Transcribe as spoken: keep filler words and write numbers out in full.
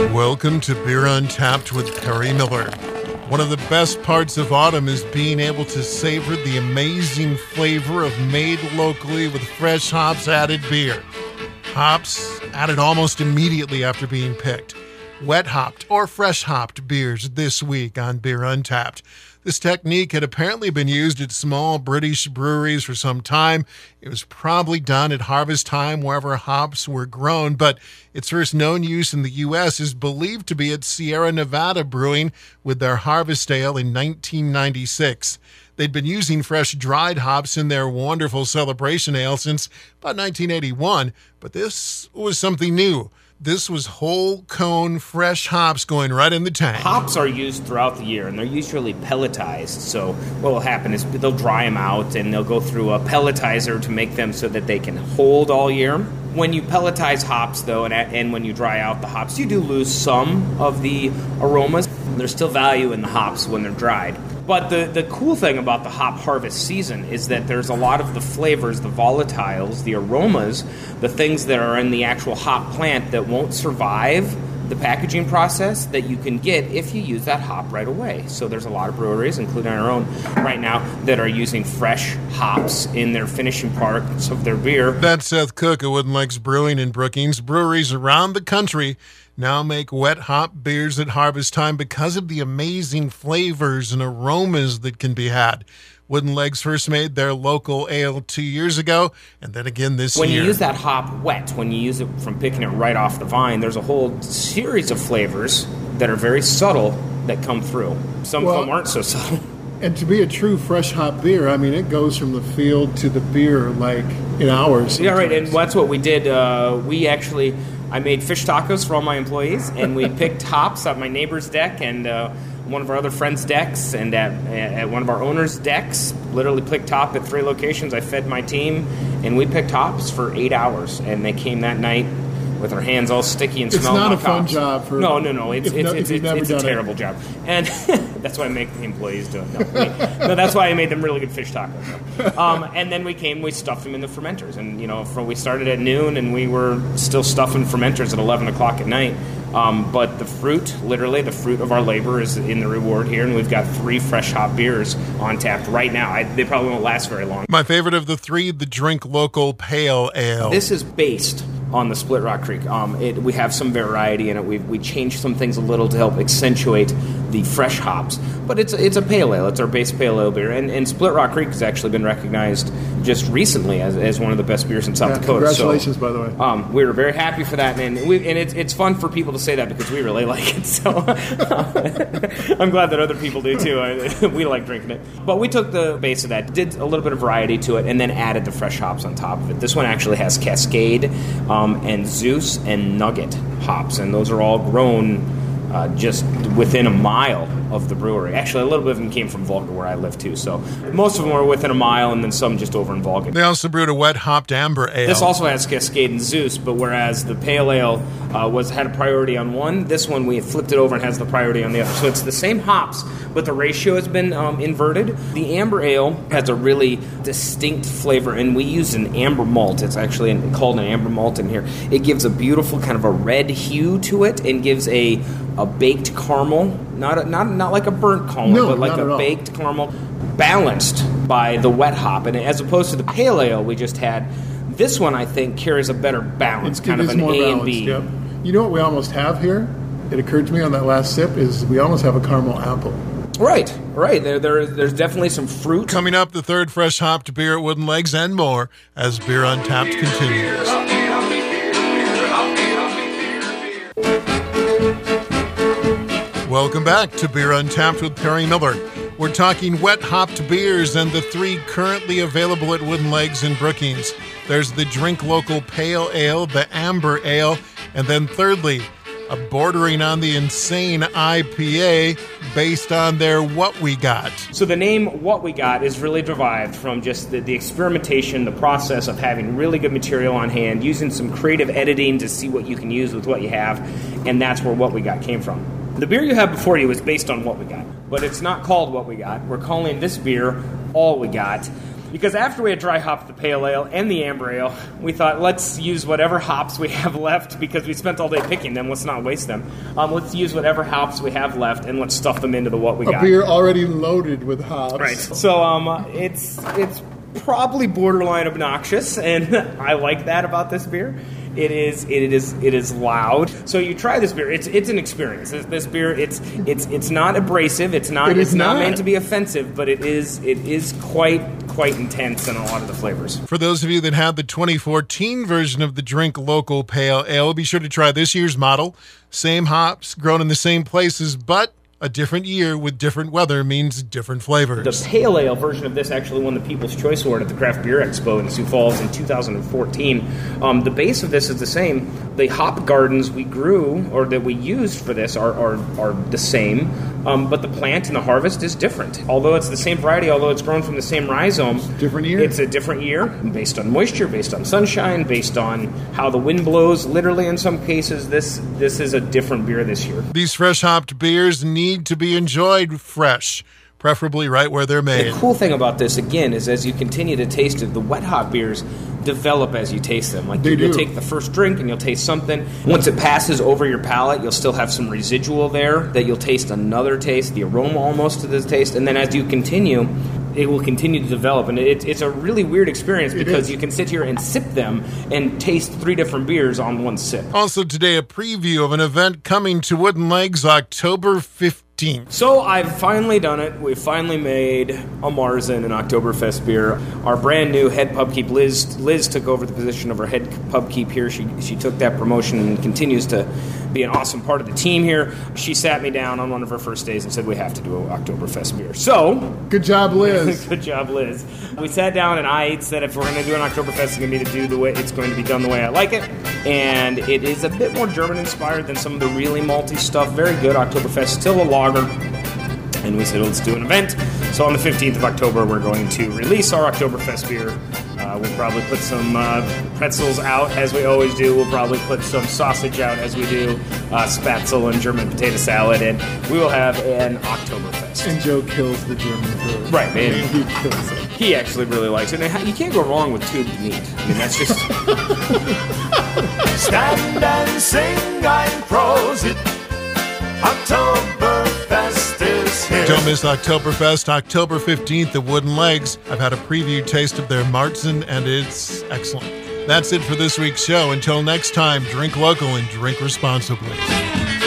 Welcome to Beer Untapped with Perry Miller. One of the best parts of autumn is being able to savor the amazing flavor of made locally with fresh hops added beer. Hops added almost immediately after being picked. Wet hopped or fresh hopped beers this week on Beer Untapped. This technique had apparently been used at small British breweries for some time. It was probably done at harvest time wherever hops were grown, but its first known use in the U S is believed to be at Sierra Nevada Brewing with their Harvest Ale in nineteen ninety-six. They'd been using fresh dried hops in their wonderful Celebration Ale since about nineteen eighty-one, but this was something new. This was whole cone fresh hops going right in the tank. Hops are used throughout the year, and they're usually pelletized. So what will happen is they'll dry them out, and they'll go through a pelletizer to make them so that they can hold all year. When you pelletize hops, though, and, and when you dry out the hops, you do lose some of the aromas. There's still value in the hops when they're dried. But the, the cool thing about the hop harvest season is that there's a lot of the flavors, the volatiles, the aromas, the things that are in the actual hop plant that won't survive the packaging process that you can get if you use that hop right away. So there's a lot of breweries, including our own right now, that are using fresh hops in their finishing parts of their beer. That's Seth Cook at Wooden Legs Brewing in Brookings. Breweries around the country now make wet hop beers at harvest time because of the amazing flavors and aromas that can be had. Wooden Legs first made their local ale two years ago, and then again this when year. When you use that hop wet, when you use it from picking it right off the vine, there's a whole series of flavors that are very subtle that come through. Some well, of them aren't so subtle. And to be a true fresh hop beer, I mean, it goes from the field to the beer like in hours. Sometimes. Yeah, right, and that's what we did. Uh, we actually... I made fish tacos for all my employees, and we picked hops at my neighbor's deck and uh, one of our other friends' decks, and at, at one of our owners' decks. Literally picked hop at three locations. I fed my team, and we picked hops for eight hours, and they came that night with our hands all sticky and smelling like hops. It's not a fun job. For no, no, no. It's it's no, it's, it's, it's a terrible it. job, and that's why I make the employees do it. No, we, no, that's why I made them really good fish tacos. Um, and then we came, we stuffed them in the fermenters, and you know, from, we started at noon, and we were still stuffing fermenters at eleven o'clock at night. Um, but the fruit, literally, the fruit of our labor is in the reward here, and we've got three fresh hop beers on tap right now. I, they probably won't last very long. My favorite of the three, the Drink Local Pale Ale. This is based on the Split Rock Creek. Um, it, we have some variety in it. We've we changed some things a little to help accentuate the fresh hops. But it's it's a pale ale. It's our base pale ale beer. And, and Split Rock Creek has actually been recognized just recently as, as one of the best beers in South yeah, Dakota. Congratulations, so, by the way. Um, we were very happy for that. And, we, and it's, it's fun for people to say that because we really like it. So I'm glad that other people do too. I, we like drinking it. But we took the base of that, did a little bit of variety to it, and then added the fresh hops on top of it. This one actually has Cascade um, and Zeus and Nugget hops, and those are all grown uh, just within a mile of the brewery. Actually, a little bit of them came from Volga, where I live too. So most of them were within a mile, and then some just over in Volga. They also brewed a wet hopped amber ale. This also has Cascade and Zeus, but whereas the pale ale uh, was had a priority on one, this one we flipped it over and has the priority on the other. So it's the same hops, but the ratio has been um, inverted. The amber ale has a really distinct flavor, and we use an amber malt. It's actually an, called an amber malt in here. It gives a beautiful kind of a red hue to it, and gives a a baked caramel, not a, not not like a burnt caramel, no, but like a baked caramel, balanced by the wet hop. And as opposed to the pale ale we just had, this one I think carries a better balance, it, kind it of an A balanced, and B. Yep. You know what we almost have here? It occurred to me on that last sip is we almost have a caramel apple. Right, right. There, there, there's definitely some fruit. Coming up, the third fresh hopped beer at Wooden Legs and more as Beer Untapped continues. Welcome back to Beer Untapped with Perry Miller. We're talking wet hopped beers and the three currently available at Wooden Legs in Brookings. There's the Drink Local Pale Ale, the Amber Ale, and then thirdly, a bordering on the insane I P A based on their What We Got. So the name What We Got is really derived from just the, the experimentation, the process of having really good material on hand, using some creative editing to see what you can use with what you have, and that's where What We Got came from. The beer you have before you is based on What We Got, but it's not called What We Got. We're calling this beer All We Got. Because after we had dry hopped the pale ale and the amber ale, we thought, let's use whatever hops we have left, because we spent all day picking them. Let's not waste them. Um, let's use whatever hops we have left, and let's stuff them into the what we A got. beer already loaded with hops. Right. So um, it's it's probably borderline obnoxious, and I like that about this beer. It is it is it is loud. So you try this beer. It's it's an experience. This, this beer it's it's it's not abrasive. It's not It is it's not, not. meant to be offensive, but it is it is quite quite intense in a lot of the flavors. For those of you that have the twenty fourteen version of the Drink Local Pale Ale, be sure to try this year's model. Same hops, grown in the same places, but a different year with different weather means different flavors. The pale ale version of this actually won the People's Choice Award at the Craft Beer Expo in Sioux Falls in two thousand fourteen. Um, the base of this is the same. The hop gardens we grew, or that we used for this, are are, are the same, um, but the plant and the harvest is different. Although it's the same variety, although it's grown from the same rhizome, Different year? It's a different year, based on moisture, based on sunshine, based on how the wind blows. Literally, in some cases, this this is a different beer this year. These fresh hopped beers need to be enjoyed fresh, preferably right where they're made. The cool thing about this, again, is as you continue to taste it, the wet hop beers develop as you taste them. Like They you'll do. take the first drink and you'll taste something. Once it passes over your palate, you'll still have some residual there that you'll taste another taste, the aroma almost to the taste. And then as you continue, it will continue to develop. And it, it's a really weird experience because is. you can sit here and sip them and taste three different beers on one sip. Also today, a preview of an event coming to Wooden Legs October fifteenth. So I've finally done it. We've finally made a Marzen, an Oktoberfest beer. Our brand new head pubkeep, Liz, Liz took over the position of our head pubkeep here. She she took that promotion and continues to be an awesome part of the team here. She sat me down on one of her first days and said, we have to do an Oktoberfest beer. So, Good job, Liz. good job, Liz. We sat down and I said, if we're going to do an Oktoberfest, it's going to be to do the way it's going to be done the way I like it. And it is a bit more German inspired than some of the really malty stuff. Very good. Oktoberfest, still a lager. And we said, let's do an event. So on the fifteenth of October, we're going to release our Oktoberfest beer. Uh, we'll probably put some uh, pretzels out, as we always do. We'll probably put some sausage out, as we do, uh, spatzel and German potato salad, and we will have an Oktoberfest. And Joe kills the German food. Right, I man. mean, he kills it. He actually really likes it. And you can't go wrong with tubed meat. I mean, that's just... Stand and sing ein Prosit. Oktoberfest is here. Don't miss Oktoberfest, October fifteenth at Wooden Legs. I've had a preview taste of their Marzen, and it's excellent. That's it for this week's show. Until next time, drink local and drink responsibly.